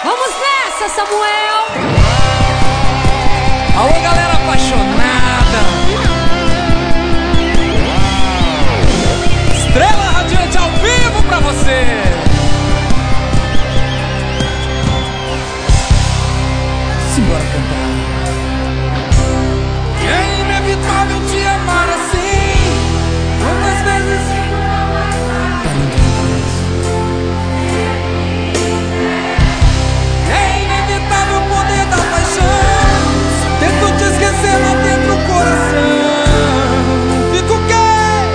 Vamos nessa, Samuel! Alô, galera apaixonada! Estrela Radiante ao vivo pra você! Simbora cantar. É inevitável te amar assim. Quantas vezes é inevitável o poder da paixão. Tento te esquecer lá dentro do coração. Fico o quê?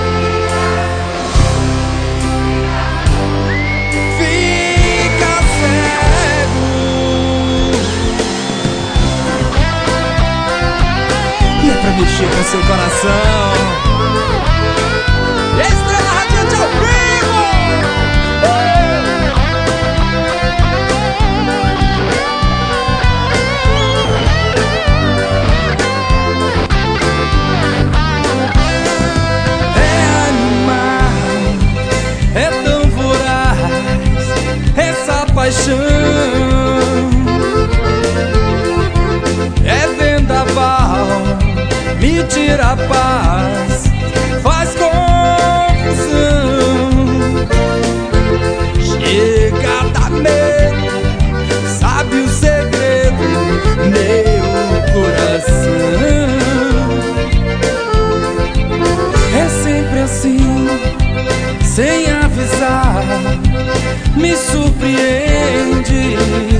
Fica cego. E é pra mexer com seu coração. Estrela Radiante ao vivo! É animal, é tão voraz essa paixão. É vendaval, me tira a paz, faz confusão. Chega a dar medo, sabe o segredo, meu coração. É sempre assim, sem avisar, me surpreende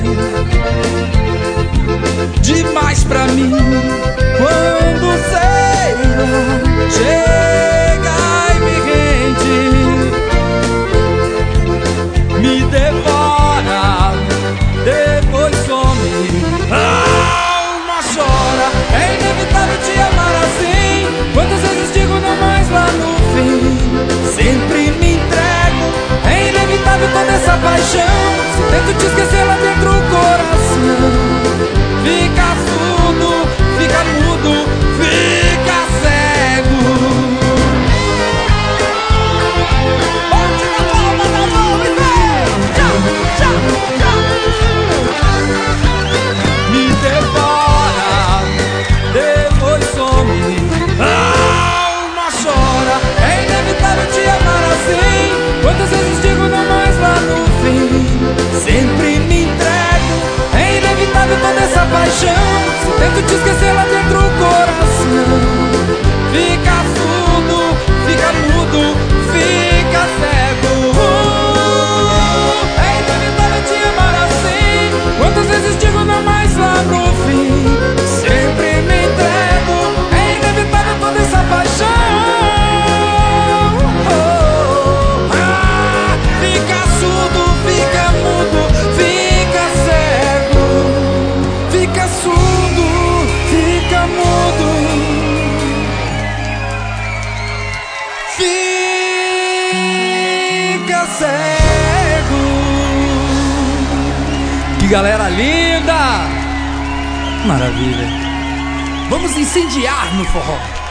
demais pra mim. Quando sei lá, chega e me rende, me devora, depois some, a alma chora. É inevitável te amar assim. Quantas vezes digo não mais lá no fim, sempre me entrego. É inevitável toda essa paixão. Se tento te esquecer lá dentro do coração, fica surdo, fica mudo, fica cego. Bate na palma da mão e vem! Tchau, tchau, tchau. Me devora, depois some, a alma chora. É inevitável te amar assim. Quantas vezes digo não mais lá no fim, sempre me entrego. É inevitável toda essa paixão. Se tento te esquecer lá dentro do coração, fica surdo, fica mudo, fica cego. É inevitável te amar assim. Quantas vezes digo não mais lá no fim, sempre me entrego. É inevitável toda essa paixão. Fica surdo, fica mudo, fica cego. Fica surdo, fica mudo, fica cego. Que galera linda! Maravilha! Vamos incendiar no forró.